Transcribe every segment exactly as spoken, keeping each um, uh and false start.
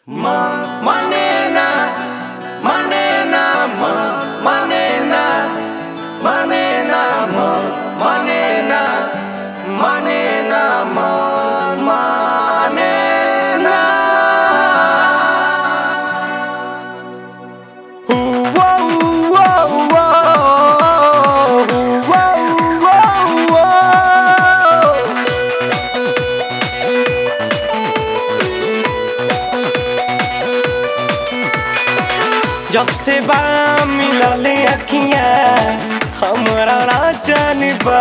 Ma manena, manena, ma manena, manena, ma manena, manena, ma manena. Ooh, whoa, whoa, whoa, whoa, whoa, whoa. जब से बा मिलले अखियाँ हमरा राचन बा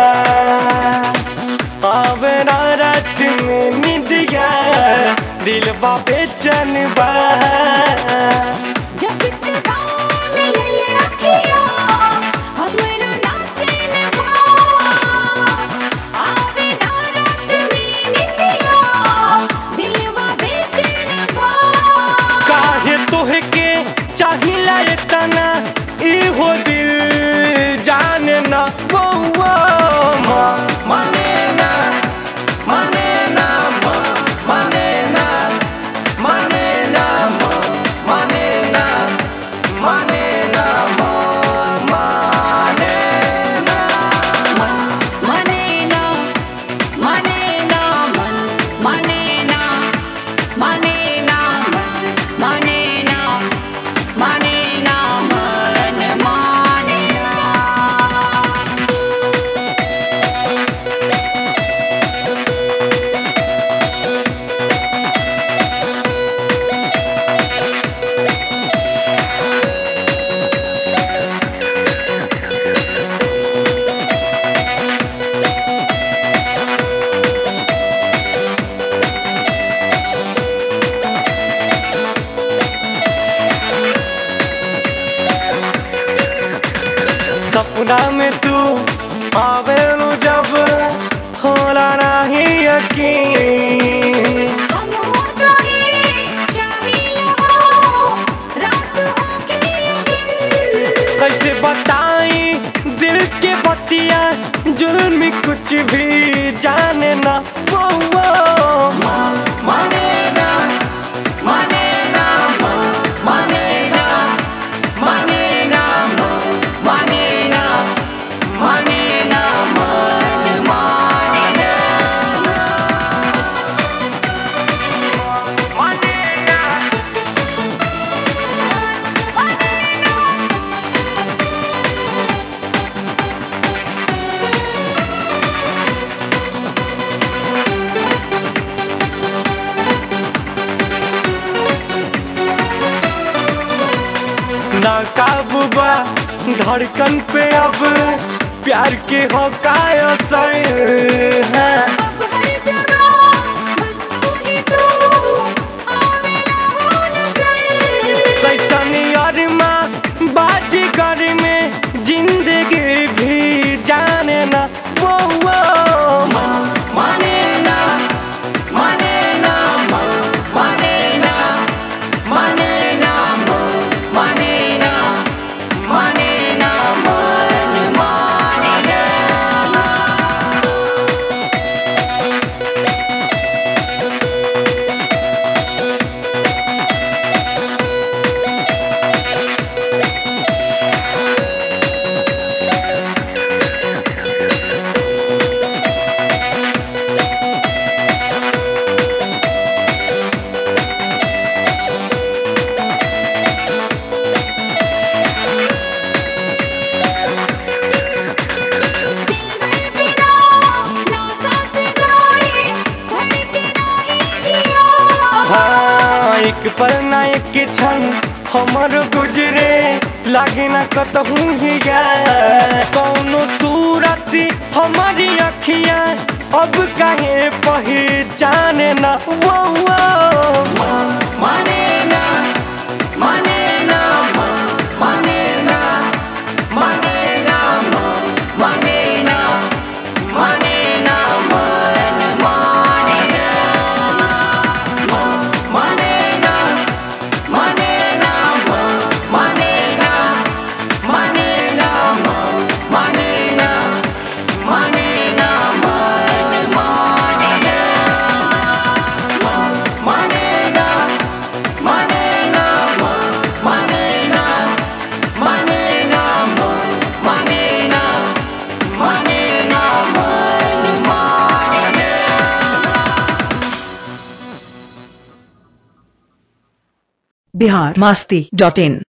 आवे ना रात में निदिया दिल बा बेचैन बा जब से बा मिलले अखियाँ हमरा राचन बा आवे ना रात में निदिया दिल बा बेचैन बा काहे तोहे के चाहिला इतना इहो दिल जाने ना वो वो मा माने ना माने ना मा माने ना माने ना मा माने ना माने ना मा माने ना मने ना मने ना मन मने ना मने ना मन मने ना मने ना मन मने ना सपना में तू आवे नु जब होला नहीं यकीन हम हो जाए चाहिए हो रात हो के दिन कैसे बताई दिल के बतिया जुल्म कुछ भी जाने ना वो वो मा माने ना माने ना मा माने ना माने ना मा माने ना माने ना मन माने ना माने ना ना काबू बा धड़कन पे अब प्यार के हो काय असर है अब हर जगह बस तू ही तू आवेला हो नजर कैसन अरमा बाजी कर में जिंदगी भी जाने ना वो वो मा माने ना माने ना मा माने ना माने ना मा माने ना माने ना मन माने ना बिना ना सांस जाए धड़के नहीं जिया हाँ एक पर ना एक क्षण हमर गुजरे लागे ना कतहूँ ही कौनो सूरत हमारी अखियाँ अब काहे पहचाने ना वो वो मा माने ना माने ना मा माने ना माने ना मा माने ना माने ना मन माने ना मा माने ना माने ना मा माने ना माने ना मा माने ना माने ना मन माने ना मा माने ना बिहार मास्ती डॉट इन।